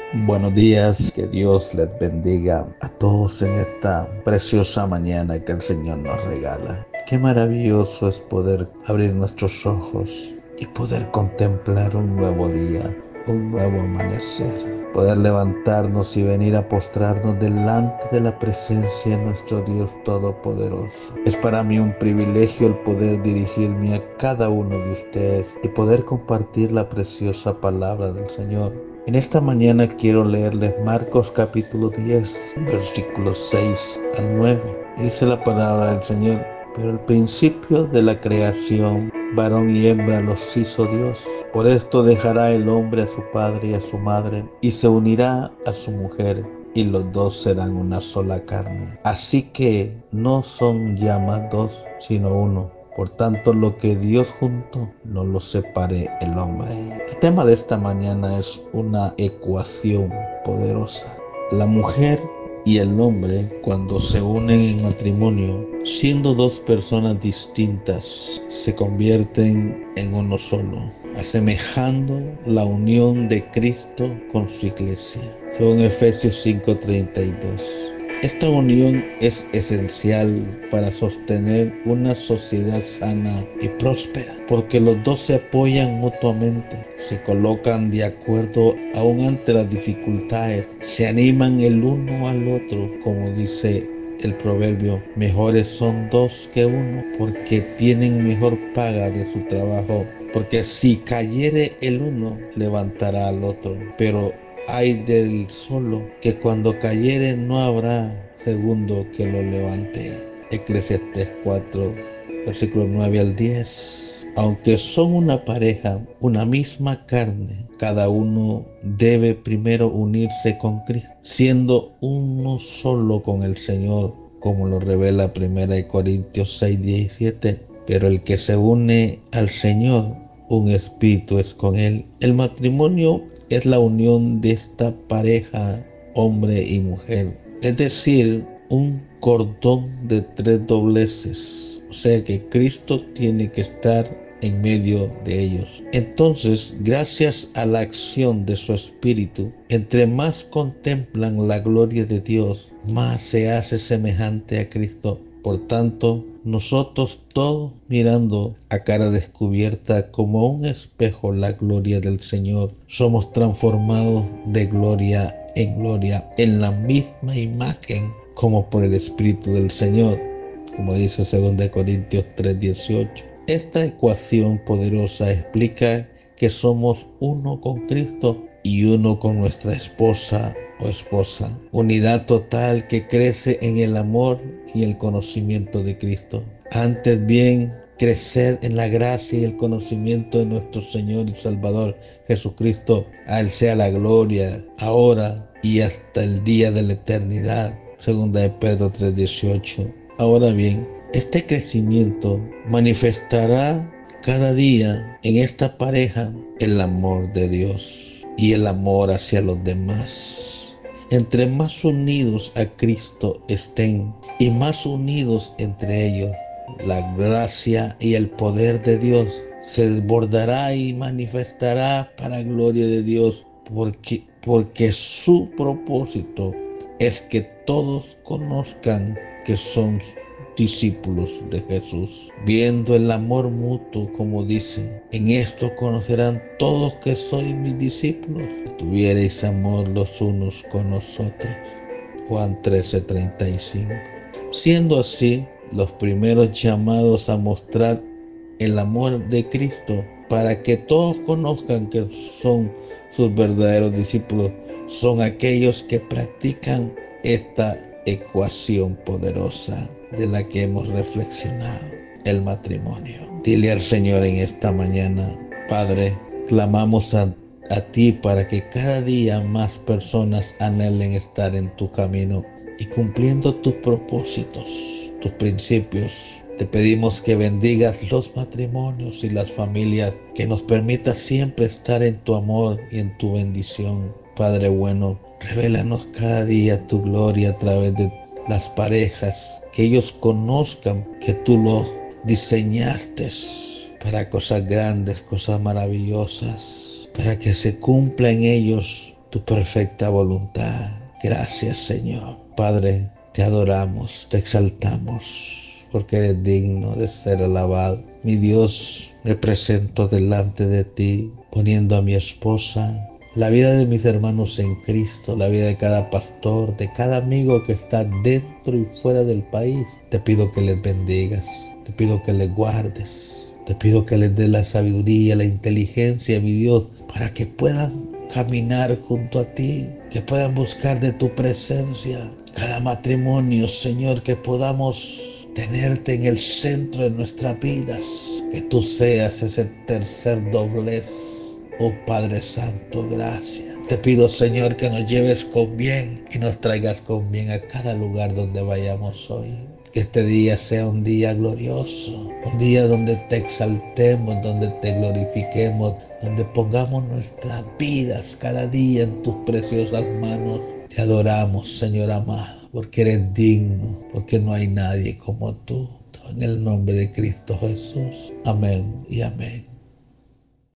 Buenos días, que Dios les bendiga a todos en esta preciosa mañana que el Señor nos regala. Qué maravilloso es poder abrir nuestros ojos y poder contemplar un nuevo día, un nuevo amanecer. Poder levantarnos y venir a postrarnos delante de la presencia de nuestro Dios Todopoderoso. Es para mí un privilegio el poder dirigirme a cada uno de ustedes y poder compartir la preciosa palabra del Señor. En esta mañana quiero leerles Marcos capítulo 10, versículos 6 al 9. Dice la palabra del Señor: pero al principio de la creación, varón y hembra los hizo Dios. Por esto dejará el hombre a su padre y a su madre, y se unirá a su mujer, y los dos serán una sola carne. Así que no son ya más dos, sino uno. Por tanto, lo que Dios juntó, no lo separe el hombre. El tema de esta mañana es una ecuación poderosa. La mujer y el hombre, cuando se unen en matrimonio, siendo dos personas distintas, se convierten en uno solo, asemejando la unión de Cristo con su iglesia, según Efesios 5:32. Esta unión es esencial para sostener una sociedad sana y próspera, porque los dos se apoyan mutuamente, se colocan de acuerdo aún ante las dificultades, se animan el uno al otro, como dice el proverbio: mejores son dos que uno, porque tienen mejor paga de su trabajo, porque si cayere el uno, levantará al otro, pero ay del solo, que cuando cayere no habrá segundo que lo levante. Eclesiastés 4, versículos 9 al 10. Aunque son una pareja, una misma carne, cada uno debe primero unirse con Cristo, siendo uno solo con el Señor, como lo revela 1 Corintios 6:17. Pero el que se une al Señor, un espíritu es con él. El matrimonio es la unión de esta pareja, hombre y mujer, es decir, un cordón de tres dobleces, o sea que Cristo tiene que estar en medio de ellos. Entonces, gracias a la acción de su espíritu, entre más contemplan la gloria de Dios, más se hace semejante a Cristo. Por tanto, nosotros todos, mirando a cara descubierta como un espejo la gloria del Señor, somos transformados de gloria en la misma imagen como por el Espíritu del Señor, como dice 2 Corintios 3:18. Esta ecuación poderosa explica que somos uno con Cristo y uno con nuestra esposa o esposa, unidad total que crece en el amor y el conocimiento de Cristo. Antes bien, crecer en la gracia y el conocimiento de nuestro Señor y Salvador Jesucristo. A Él sea la gloria, ahora y hasta el día de la eternidad. Segunda de Pedro 3:18. Ahora bien, este crecimiento manifestará cada día en esta pareja el amor de Dios y el amor hacia los demás. Entre más unidos a Cristo estén y más unidos entre ellos, la gracia y el poder de Dios se desbordará y manifestará para gloria de Dios, porque su propósito es que todos conozcan que son discípulos de Jesús, viendo el amor mutuo, como dice: en esto conocerán todos que sois mis discípulos, si tuviereis amor los unos con nosotros. Juan 13:35. Siendo así, los primeros llamados a mostrar el amor de Cristo para que todos conozcan que son sus verdaderos discípulos son aquellos que practican esta ecuación poderosa de la que hemos reflexionado, el matrimonio. Dile al Señor en esta mañana: Padre, clamamos a ti para que cada día más personas anhelen estar en tu camino y cumpliendo tus propósitos, tus principios. Te pedimos que bendigas los matrimonios y las familias, que nos permitas siempre estar en tu amor y en tu bendición. Padre bueno, revélanos cada día tu gloria a través de las parejas, que ellos conozcan que tú los diseñaste para cosas grandes, cosas maravillosas, para que se cumpla en ellos tu perfecta voluntad. Gracias, Señor. Padre, te adoramos, te exaltamos, porque eres digno de ser alabado. Mi Dios, me presento delante de ti, poniendo a mi esposa, la vida de mis hermanos en Cristo, la vida de cada pastor, de cada amigo que está dentro y fuera del país. Te pido que les bendigas, te pido que les guardes, te pido que les des la sabiduría, la inteligencia, mi Dios, para que puedan caminar junto a ti, que puedan buscar de tu presencia. Cada matrimonio, Señor, que podamos tenerte en el centro de nuestras vidas, que tú seas ese tercer doblez. Oh Padre Santo, gracias. Te pido, Señor, que nos lleves con bien y nos traigas con bien a cada lugar donde vayamos hoy. Que este día sea un día glorioso, un día donde te exaltemos, donde te glorifiquemos, donde pongamos nuestras vidas cada día en tus preciosas manos. Te adoramos, Señor amado, porque eres digno, porque no hay nadie como tú. En el nombre de Cristo Jesús. Amén y amén.